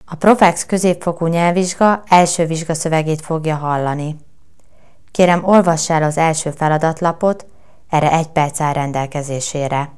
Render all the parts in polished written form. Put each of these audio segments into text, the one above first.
A Profex középfokú nyelvvizsga első vizsgaszövegét fogja hallani. Kérem, olvass el az első feladatlapot, erre 1 perc áll rendelkezésére.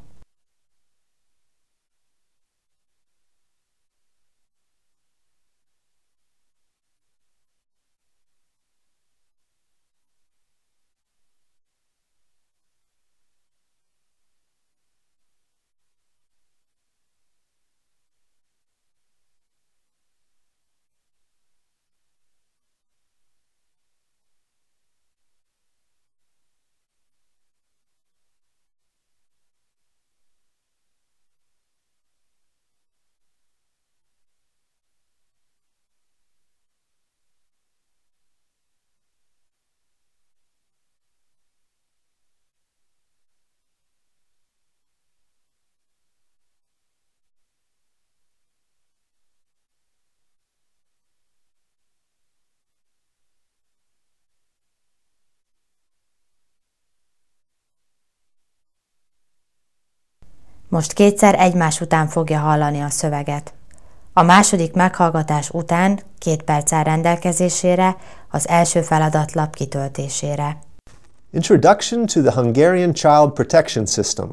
Most kétszer egymás után fogja hallani a szöveget. A második meghallgatás után 2 perc áll rendelkezésére az első feladatlap kitöltésére. Introduction to the Hungarian Child Protection System.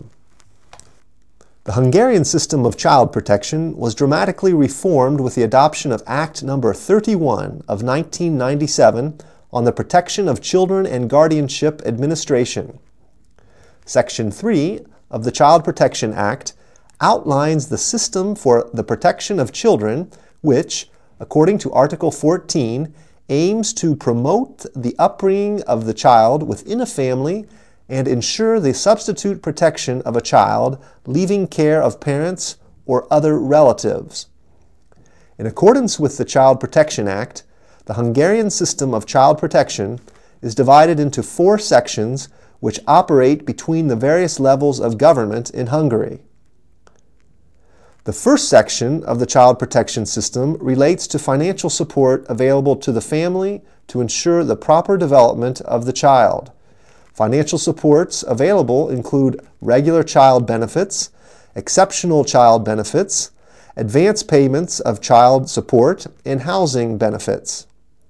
The Hungarian system of child protection was dramatically reformed with the adoption of Act No. 31 of 1997 on the Protection of Children and Guardianship Administration. Section 3 of the Child Protection Act outlines the system for the protection of children which, according to Article 14, aims to promote the upbringing of the child within a family and ensure the substitute protection of a child leaving care of parents or other relatives. In accordance with the Child Protection Act, the Hungarian system of child protection is divided into 4 sections which operate between the various levels of government in Hungary. The first section of the child protection system relates to financial support available to the family to ensure the proper development of the child. Financial supports available include regular child benefits, exceptional child benefits, advance payments of child support, and housing benefits.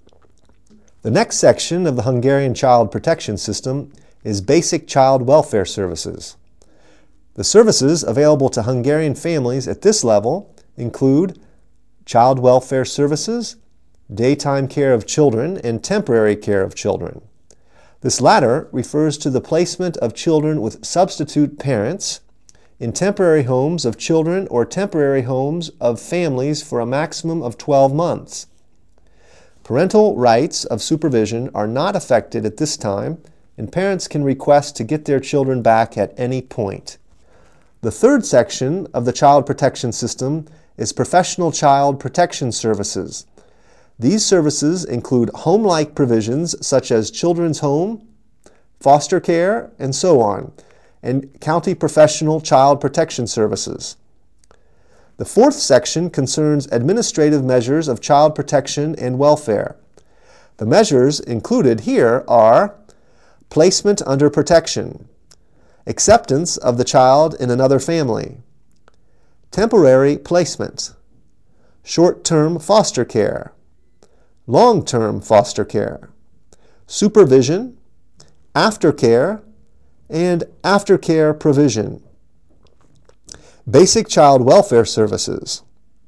The next section of the Hungarian child protection system is basic child welfare services. The services available to Hungarian families at this level include child welfare services, daytime care of children, and temporary care of children. This latter refers to the placement of children with substitute parents in temporary homes of children or temporary homes of families for a maximum of 12 months. Parental rights of supervision are not affected at this time, and parents can request to get their children back at any point. The third section of the child protection system is professional child protection services. These services include home-like provisions such as children's home, foster care, and so on, and county professional child protection services. The fourth section concerns administrative measures of child protection and welfare. The measures included here are placement under protection, acceptance of the child in another family, temporary placement, short-term foster care, long-term foster care, supervision, aftercare, and aftercare provision. Basic child welfare services.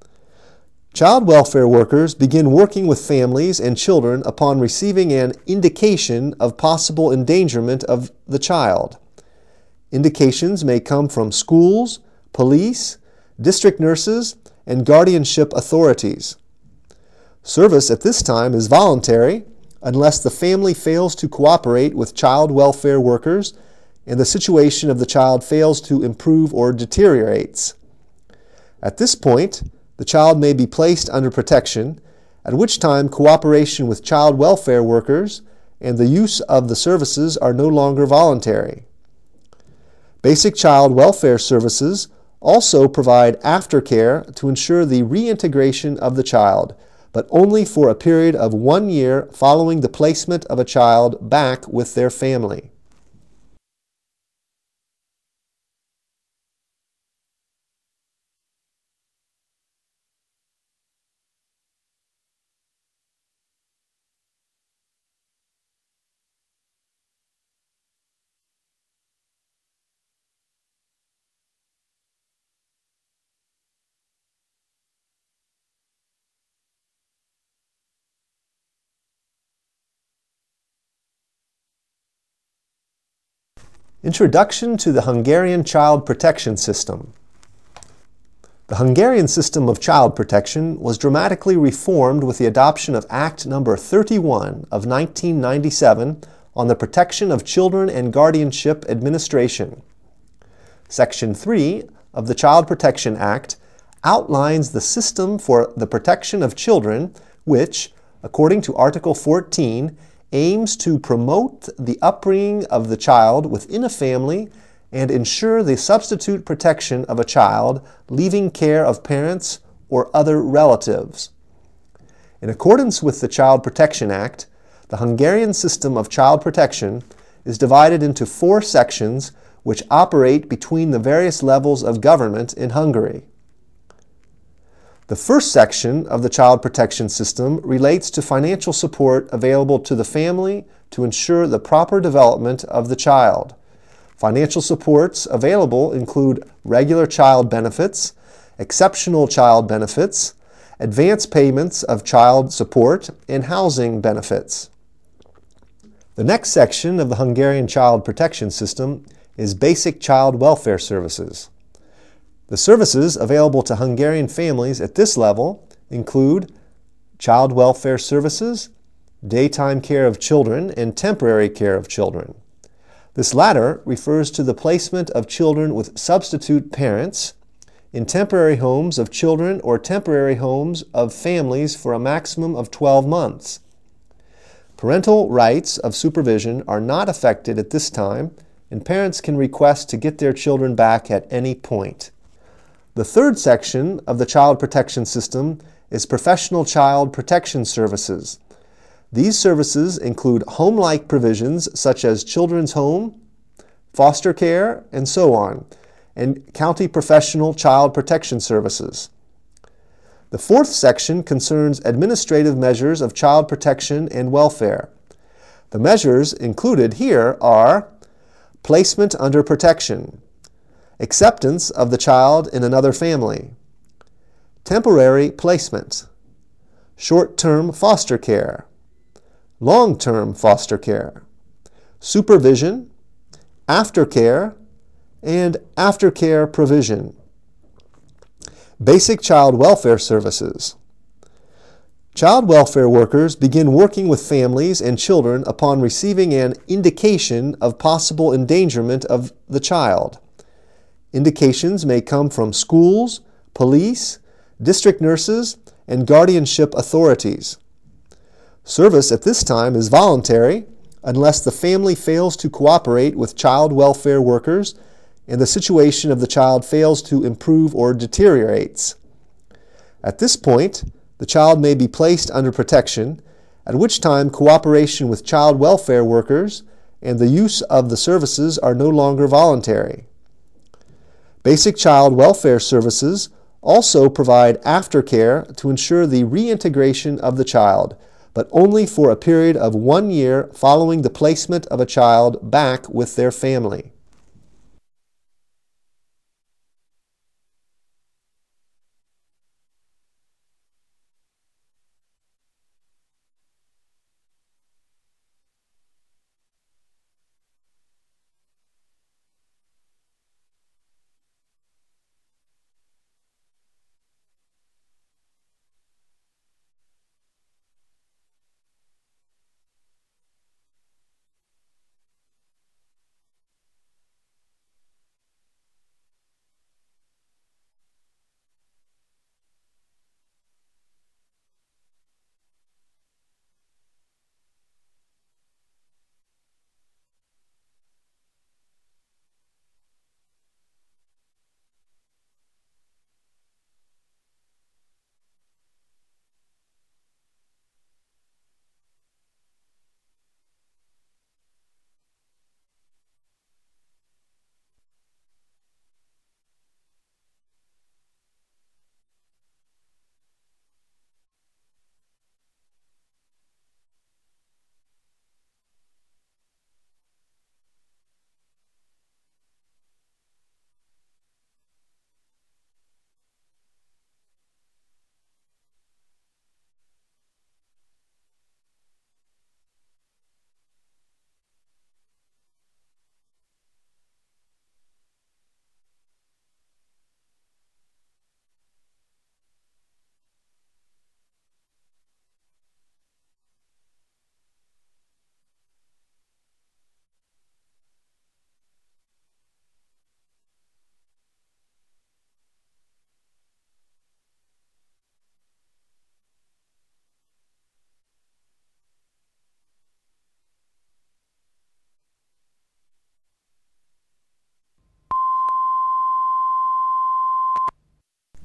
Child welfare workers begin working with families and children upon receiving an indication of possible endangerment of the child. Indications may come from schools, police, district nurses, and guardianship authorities. Service at this time is voluntary unless the family fails to cooperate with child welfare workers and the situation of the child fails to improve or deteriorates. At this point, the child may be placed under protection, at which time cooperation with child welfare workers and the use of the services are no longer voluntary. Basic child welfare services also provide aftercare to ensure the reintegration of the child, but only for a period of 1 year following the placement of a child back with their family. Introduction to the Hungarian Child Protection System. The Hungarian system of child protection was dramatically reformed with the adoption of Act No. 31 of 1997 on the Protection of Children and Guardianship Administration. Section 3 of the Child Protection Act outlines the system for the protection of children, which, according to Article 14, aims to promote the upbringing of the child within a family and ensure the substitute protection of a child leaving care of parents or other relatives. In accordance with the Child Protection Act, the Hungarian system of child protection is divided into 4 sections which operate between the various levels of government in Hungary. The first section of the child protection system relates to financial support available to the family to ensure the proper development of the child. Financial supports available include regular child benefits, exceptional child benefits, advance payments of child support, and housing benefits. The next section of the Hungarian child protection system is basic child welfare services. The services available to Hungarian families at this level include child welfare services, daytime care of children, and temporary care of children. This latter refers to the placement of children with substitute parents in temporary homes of children or temporary homes of families for a maximum of 12 months. Parental rights of supervision are not affected at this time, and parents can request to get their children back at any point. The third section of the child protection system is professional child protection services. These services include home-like provisions such as children's home, foster care, and so on, and county professional child protection services. The fourth section concerns administrative measures of child protection and welfare. The measures included here are placement under protection, acceptance of the child in another family, temporary placement, short-term foster care, long-term foster care, supervision, aftercare, and aftercare provision. Basic child welfare services. Child welfare workers begin working with families and children upon receiving an indication of possible endangerment of the child. Indications may come from schools, police, district nurses, and guardianship authorities. Service at this time is voluntary unless the family fails to cooperate with child welfare workers and the situation of the child fails to improve or deteriorates. At this point, the child may be placed under protection, at which time cooperation with child welfare workers and the use of the services are no longer voluntary. Basic child welfare services also provide aftercare to ensure the reintegration of the child, but only for a period of 1 year following the placement of a child back with their family.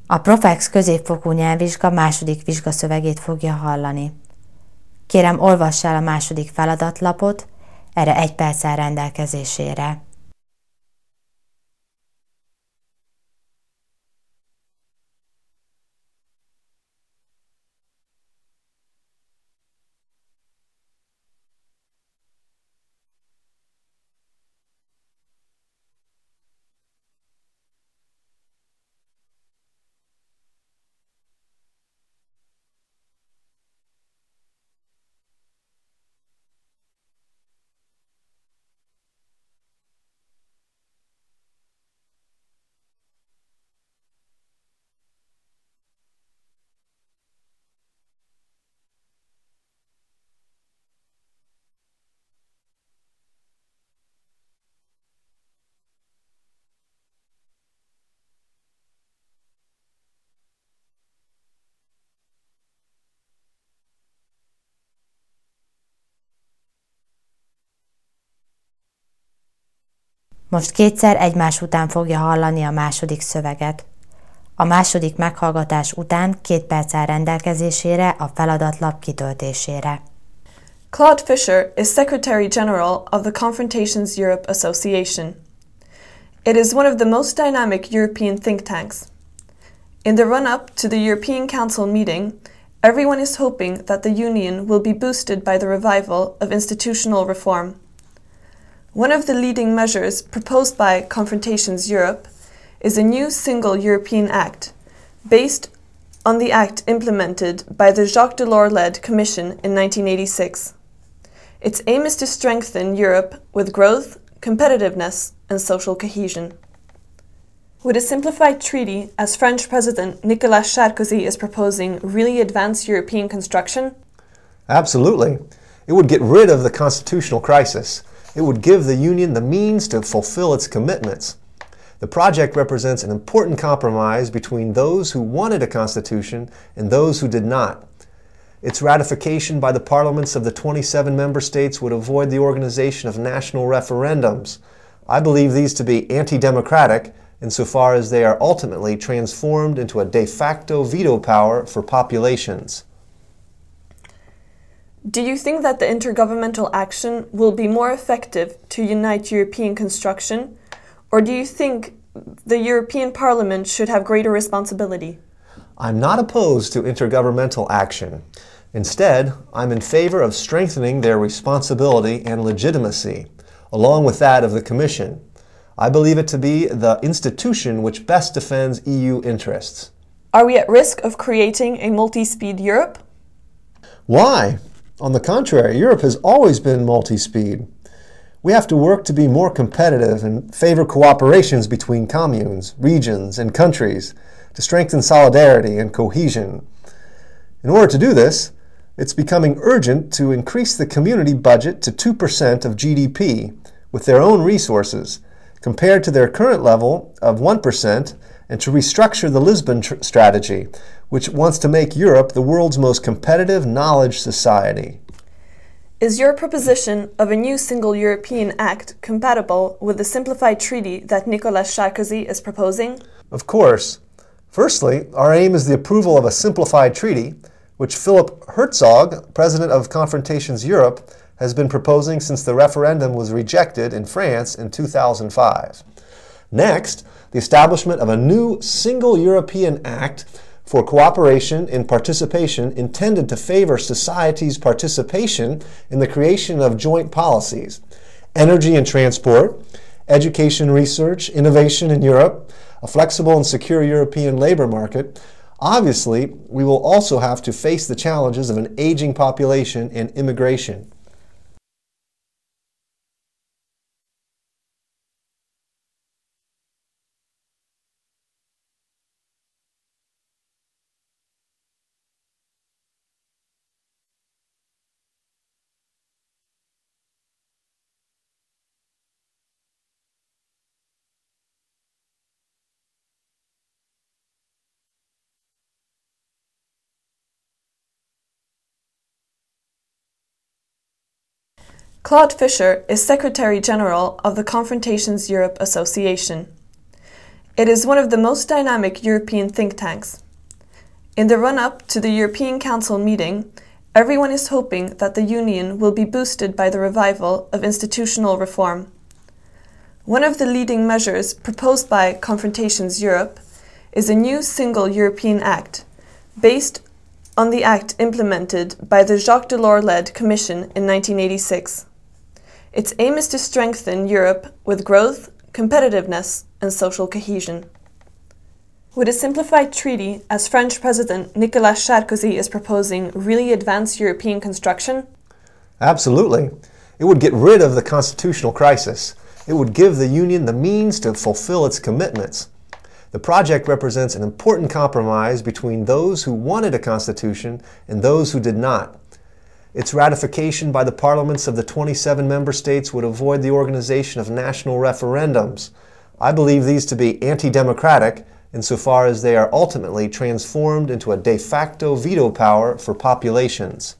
A Profex középfokú nyelvvizsga második vizsgaszövegét fogja hallani. Kérem, olvass el a második feladatlapot, erre 1 perc áll rendelkezésére. Most kétszer egymás után fogja hallani a második szöveget. A második meghallgatás után 2 perc áll rendelkezésére a feladatlap kitöltésére. Claude Fisher is Secretary General of the Confrontations Europe Association. It is one of the most dynamic European think tanks. In the run-up to the European Council meeting, everyone is hoping that the Union will be boosted by the revival of institutional reform. One of the leading measures proposed by Confrontations Europe is a new single European Act, based on the act implemented by the Jacques Delors-led Commission in 1986. Its aim is to strengthen Europe with growth, competitiveness, and social cohesion. Would a simplified treaty, as French President Nicolas Sarkozy is proposing, really advance European construction? Absolutely. It would get rid of the constitutional crisis. It would give the Union the means to fulfill its commitments. The project represents an important compromise between those who wanted a constitution and those who did not. Its ratification by the parliaments of the 27 member states would avoid the organization of national referendums. I believe these to be anti-democratic insofar as they are ultimately transformed into a de facto veto power for populations. Do you think that the intergovernmental action will be more effective to unite European construction, or do you think the European Parliament should have greater responsibility? I'm not opposed to intergovernmental action. Instead, I'm in favor of strengthening their responsibility and legitimacy, along with that of the Commission. I believe it to be the institution which best defends EU interests. Are we at risk of creating a multi-speed Europe? Why? On the contrary, Europe has always been multi-speed. We have to work to be more competitive and favor cooperations between communes, regions, and countries to strengthen solidarity and cohesion. In order to do this, it's becoming urgent to increase the community budget to 2% of GDP with their own resources, compared to their current level of 1%, and to restructure the Lisbon strategy, which wants to make Europe the world's most competitive knowledge society. Is your proposition of a new single European Act compatible with the simplified treaty that Nicolas Sarkozy is proposing? Of course. Firstly, our aim is the approval of a simplified treaty, which Philipp Herzog, President of Confrontations Europe, has been proposing since the referendum was rejected in France in 2005. Next, the establishment of a new single European Act for cooperation and participation intended to favor society's participation in the creation of joint policies, energy and transport, education, research, innovation in Europe, a flexible and secure European labor market. Obviously, we will also have to face the challenges of an aging population and immigration. Claude Fisher is Secretary General of the Confrontations Europe Association. It is one of the most dynamic European think tanks. In the run-up to the European Council meeting, everyone is hoping that the Union will be boosted by the revival of institutional reform. One of the leading measures proposed by Confrontations Europe is a new single European Act, based on the act implemented by the Jacques Delors-led Commission in 1986. Its aim is to strengthen Europe with growth, competitiveness, and social cohesion. Would a simplified treaty, as French President Nicolas Sarkozy is proposing, really advance European construction? Absolutely. It would get rid of the constitutional crisis. It would give the Union the means to fulfill its commitments. The project represents an important compromise between those who wanted a constitution and those who did not. Its ratification by the parliaments of the 27 member states would avoid the organization of national referendums. I believe these to be anti-democratic insofar as they are ultimately transformed into a de facto veto power for populations.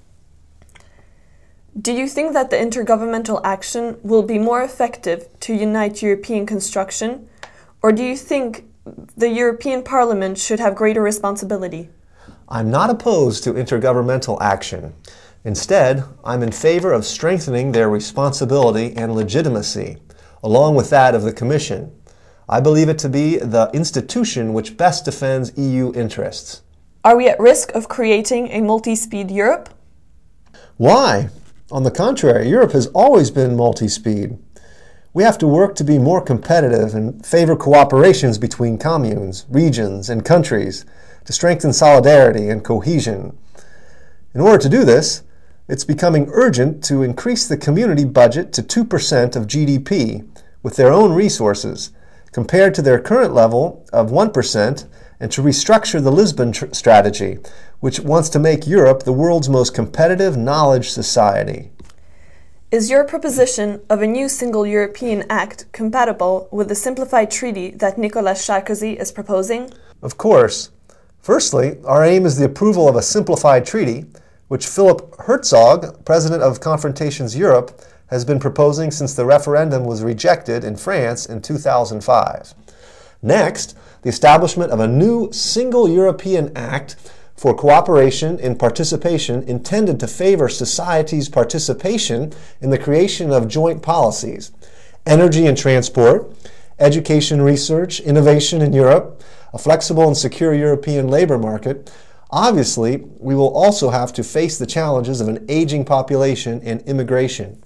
Do you think that the intergovernmental action will be more effective to unite European construction, or do you think the European Parliament should have greater responsibility? I'm not opposed to intergovernmental action. Instead, I'm in favor of strengthening their responsibility and legitimacy, along with that of the Commission. I believe it to be the institution which best defends EU interests. Are we at risk of creating a multi-speed Europe? Why? On the contrary, Europe has always been multi-speed. We have to work to be more competitive and favor cooperations between communes, regions, and countries to strengthen solidarity and cohesion. In order to do this, it's becoming urgent to increase the community budget to 2% of GDP with their own resources, compared to their current level of 1%, and to restructure the Lisbon strategy, which wants to make Europe the world's most competitive knowledge society. Is your proposition of a new single European Act compatible with the simplified treaty that Nicolas Sarkozy is proposing? Of course. Firstly, our aim is the approval of a simplified treaty, which Philipp Herzog, president of Confrontations Europe, has been proposing since the referendum was rejected in France in 2005. Next, the establishment of a new single European Act for cooperation and participation intended to favor society's participation in the creation of joint policies, energy and transport, education, research, innovation in Europe, a flexible and secure European labor market. Obviously, we will also have to face the challenges of an aging population and immigration.